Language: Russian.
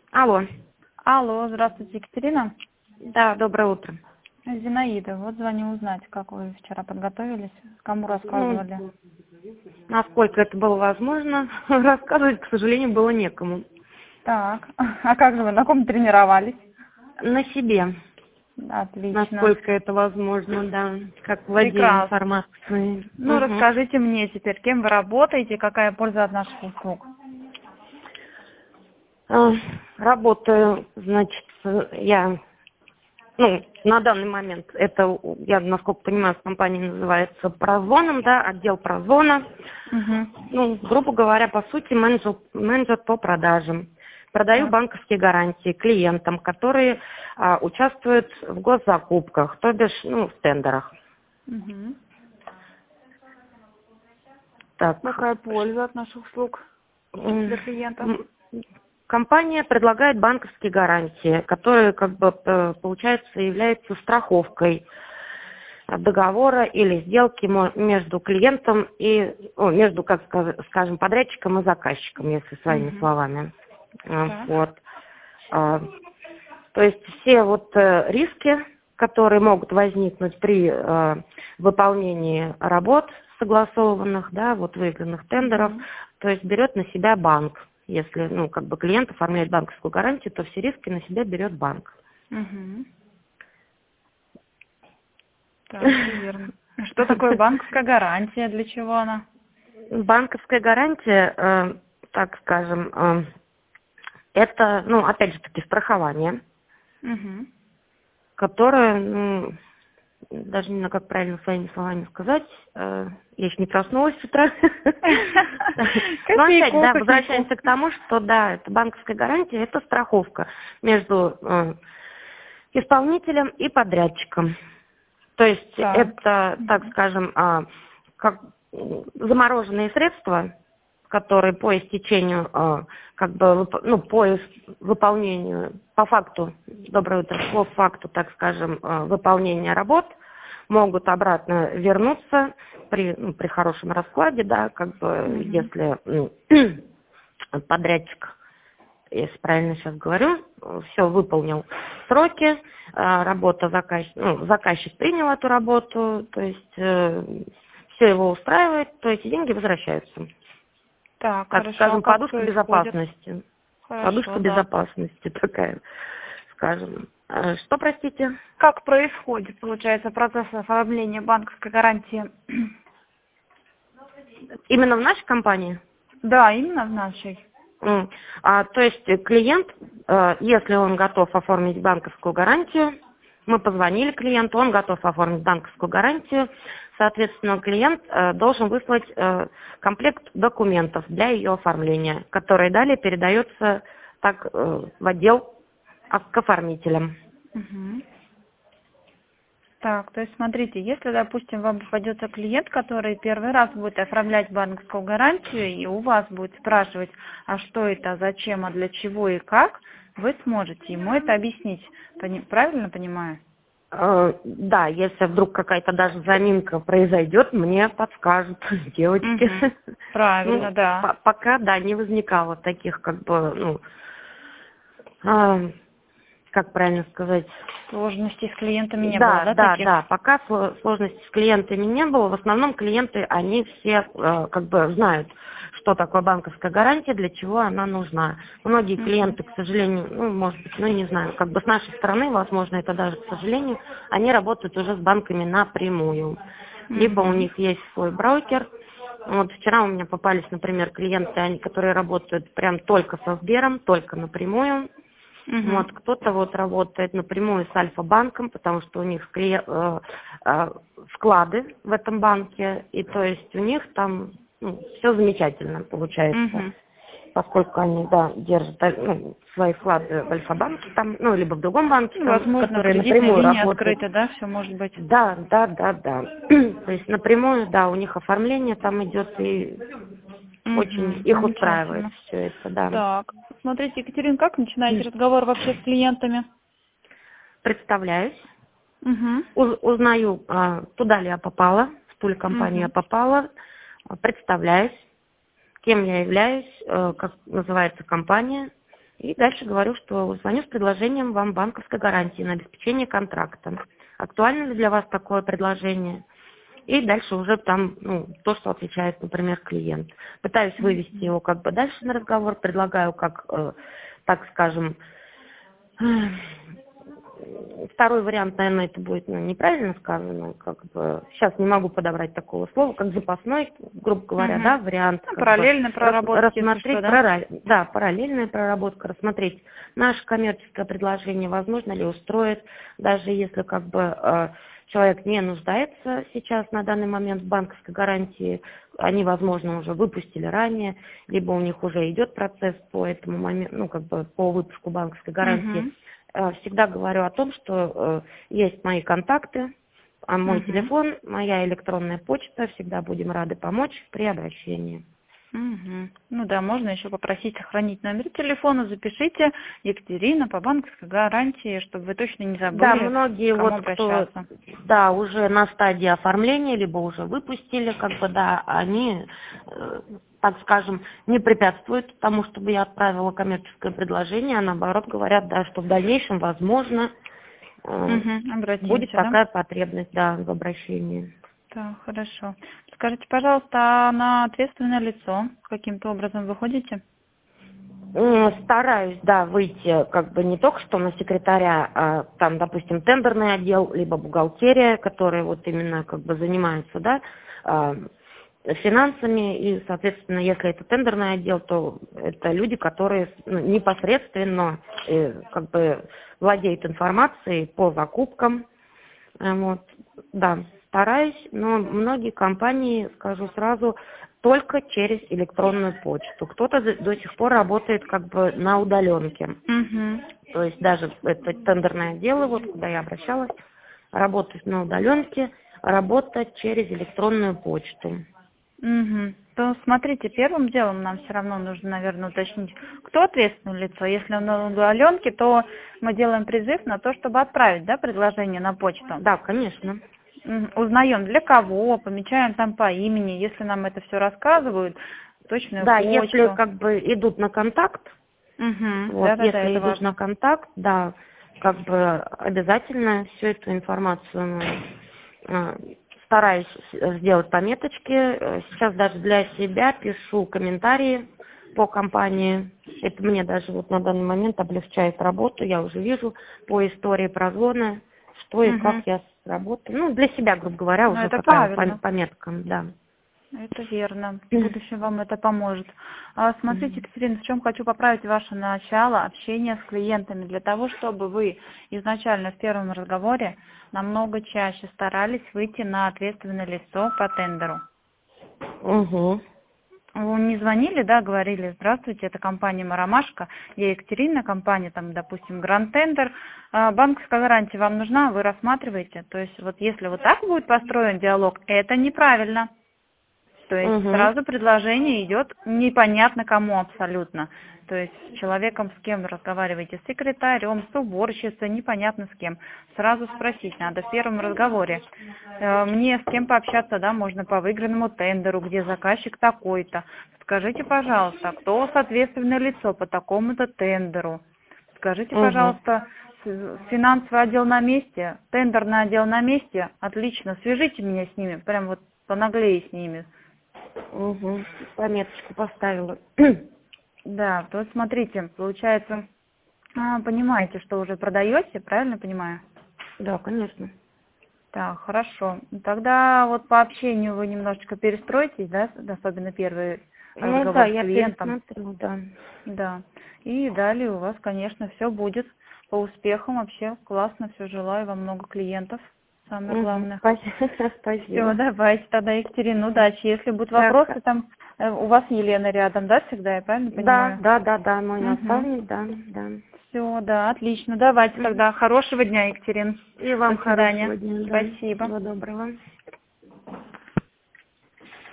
Алло. Алло, здравствуйте, Екатерина. Да, доброе утро. Зинаида, вот звоню узнать, как вы вчера подготовились, кому Ну, рассказывали. насколько это было возможно, рассказывать, к сожалению, было некому. Так, а как же вы, на ком тренировались? На себе, Отлично, насколько это возможно, да, как владею прекрасно. информацией. Ну, расскажите мне теперь, кем вы работаете, какая польза от наших услуг? Работаю, значит, я, на данный момент, это, я, насколько понимаю, в компании называется прозвоном, да, отдел прозвона. Грубо говоря, по сути, менеджер по продажам. Продаю Так. банковские гарантии клиентам, которые участвуют в госзакупках, то бишь, в тендерах. Мгм. Так, Какая польза от наших услуг для клиентов? м, компания предлагает банковские гарантии, которые, получается, являются страховкой договора или сделки между клиентом и, между, скажем, подрядчиком и заказчиком, если своими Мгм. словами. Так. Вот. А, То есть все риски, которые могут возникнуть при выполнении работ согласованных, да, выигранных тендеров, Мгм. то есть берет на себя банк. Если, клиент оформляет банковскую гарантию, то все риски на себя берет банк. Мгм. Так, все верно. Что такое банковская гарантия, для чего она? Банковская гарантия, так скажем, это, опять же таки, страхование, Угу. которое, даже не знаю, как правильно своими словами сказать, я еще не проснулась с утра. Но опять, Копейку, да, копейку. возвращаемся к тому, что, да, это банковская гарантия, это страховка между исполнителем и подрядчиком. То есть Так. это, так скажем, как замороженные средства, которые по истечению, по выполнению, по факту, доброе утро, по факту, так скажем, выполнения работ, могут обратно вернуться при хорошем раскладе, да, Мгм. если подрядчик, если правильно сейчас говорю, все выполнил сроки, заказчик принял эту работу, то есть все его устраивает, то эти деньги возвращаются. Так, Так хорошо. А скажем, как подушка происходит? безопасности. Подушка Хорошо, да. безопасности такая, скажем. Что, простите? Как происходит, получается, процесс оформления банковской гарантии? Именно в нашей компании? Да, именно в нашей. То есть клиент, если он готов оформить банковскую гарантию, мы позвонили клиенту, он готов оформить банковскую гарантию, соответственно, клиент должен выслать комплект документов для ее оформления, которые далее передаются в отдел к оформителям. Мгм. Так, то есть смотрите, если, допустим, вам попадется клиент, который первый раз будет оформлять банковскую гарантию, и у вас будет спрашивать, а что это, зачем, а для чего и как, вы сможете ему это объяснить. Правильно понимаю? Да, если вдруг какая-то даже заминка произойдет, мне подскажут девочки. Мгм. Правильно, да. Пока, да, не возникало таких, а, как правильно сказать. Сложностей с клиентами не было, Да, да, да, таких? да, пока сложностей с клиентами не было. В основном клиенты, они все знают, что такое банковская гарантия, для чего она нужна. Многие Мгм. клиенты, к сожалению, может быть, не знаю, с нашей стороны, возможно, это даже, к сожалению, они работают уже с банками напрямую. Либо у Мгм. них есть свой брокер. Вот вчера у меня попались, например, клиенты, которые работают прям только со Сбером, только напрямую. Мгм. Кто-то работает напрямую с Альфа-банком, потому что у них вклады в этом банке, и то есть у них там все замечательно получается, Мгм. поскольку они, да, держат свои вклады в Альфа-банке, там, либо в другом банке, там, Возможно, которые кредитная напрямую линия работают. открыта, да, все может быть. Да, да, да, да. То есть напрямую, да, у них оформление там идет, и очень Угу, их устраивает замечательно. все это, да. Так, смотрите, Екатерина, как начинаете разговор вообще с клиентами? Представляюсь. Угу, Узнаю, туда ли я попала, в ту ли компанию я угу, попала, представляюсь, кем я являюсь, как называется компания, И дальше говорю, что звоню с предложением вам банковской гарантии на обеспечение контракта. Актуально ли для вас такое предложение? И дальше уже там, то, что отвечает, например, клиент. Пытаюсь вывести его как бы дальше на разговор, предлагаю как, так скажем, второй вариант, наверное, это будет неправильно сказано, как бы, сейчас не могу подобрать такого слова, как запасной, грубо говоря, да, вариант. Параллельная проработка, рассмотреть, что, да, параллельная проработка, рассмотреть наше коммерческое предложение, возможно ли устроит, даже если как бы человек не нуждается сейчас на данный момент в банковской гарантии, они, возможно, уже выпустили ранее, либо у них уже идет процесс по этому моменту, как бы по выпуску банковской гарантии. Всегда говорю о том, что есть мои контакты, мой телефон, моя электронная почта, всегда будем рады помочь при обращении. Ну да, можно еще попросить сохранить номер телефона, запишите Екатерина по банковской гарантии, чтобы вы точно не забыли, да, многие к кому вот, обращаться. Да, уже на стадии оформления, либо уже выпустили, как бы, да, они, так скажем, не препятствуют тому, чтобы я отправила коммерческое предложение, а наоборот говорят, да, что в дальнейшем, возможно, будет такая потребность, да, в обращении. Так, хорошо. Скажите, пожалуйста, а на ответственное лицо каким-то образом вы ходите? Стараюсь, да, выйти как бы не только что на секретаря, а там, допустим, тендерный отдел, либо бухгалтерия, которые вот именно как бы занимаются, да, финансами, и, соответственно, если это тендерный отдел, то это люди, которые непосредственно как бы владеют информацией по закупкам, вот, да. Стараюсь, но многие компании, скажу сразу, только через электронную почту. Кто-то до сих пор работает как бы на удаленке. То есть даже это тендерное дело, вот куда я обращалась, работать на удаленке, работать через электронную почту. То смотрите, первым делом нам все равно нужно, наверное, уточнить, кто ответственное лицо. Если он на удаленке, то мы делаем призыв на то, чтобы отправить, да, предложение на почту. Да, конечно. Узнаем, для кого, помечаем там по имени, если нам это все рассказывают, точную почту. Да, если как бы идут на контакт, вот, если идут на контакт, да, как бы обязательно всю эту информацию стараюсь сделать пометочки. Сейчас даже для себя пишу комментарии по компании. Это мне даже вот на данный момент облегчает работу. Я уже вижу по истории прозвона, что и как я сработаю. Ну, для себя, грубо говоря, уже такая пометка, да. Это верно. В будущем вам это поможет. Смотрите, Екатерина, в чем хочу поправить ваше начало общения с клиентами. Для того, чтобы вы изначально в первом разговоре намного чаще старались выйти на ответственное лицо по тендеру. Вы не звонили, да, говорили: здравствуйте, это компания «Маромашка», я Екатерина, компания, там, допустим, Гранд Тендер, банковская гарантия вам нужна, вы рассматриваете. То есть вот если вот так будет построен диалог, это неправильно. То есть сразу предложение идет непонятно кому абсолютно. То есть с человеком, с кем разговариваете, с секретарем, с уборщицей, непонятно с кем. Сразу спросить надо в первом разговоре. Мне с кем пообщаться, да, можно по выигранному тендеру, где заказчик такой-то. Скажите, пожалуйста, кто у вас ответственное лицо по такому-то тендеру? Скажите, пожалуйста, финансовый отдел на месте, тендерный отдел на месте? Отлично, свяжите меня с ними, прям вот понаглее с ними. Пометочку поставила. Да, то смотрите, получается, понимаете, что уже продаете, правильно понимаю? Да, конечно. Так, хорошо. Тогда вот по общению вы немножечко перестроитесь, да, особенно первый разговор с клиентом. Я пересмотрю, да. Да. И далее у вас, конечно, все будет по успехам, вообще классно, все, желаю вам много клиентов. Самое главное. Спасибо. Все, давайте тогда, Екатерина, удачи. Если будут вопросы, там у вас Елена рядом, да, всегда, я правильно понимаю? Да, мой наставник, да. Все, да, отлично. Давайте тогда. Хорошего дня, Екатерина. И вам до свидания. Хорошего дня. Спасибо. Всего доброго.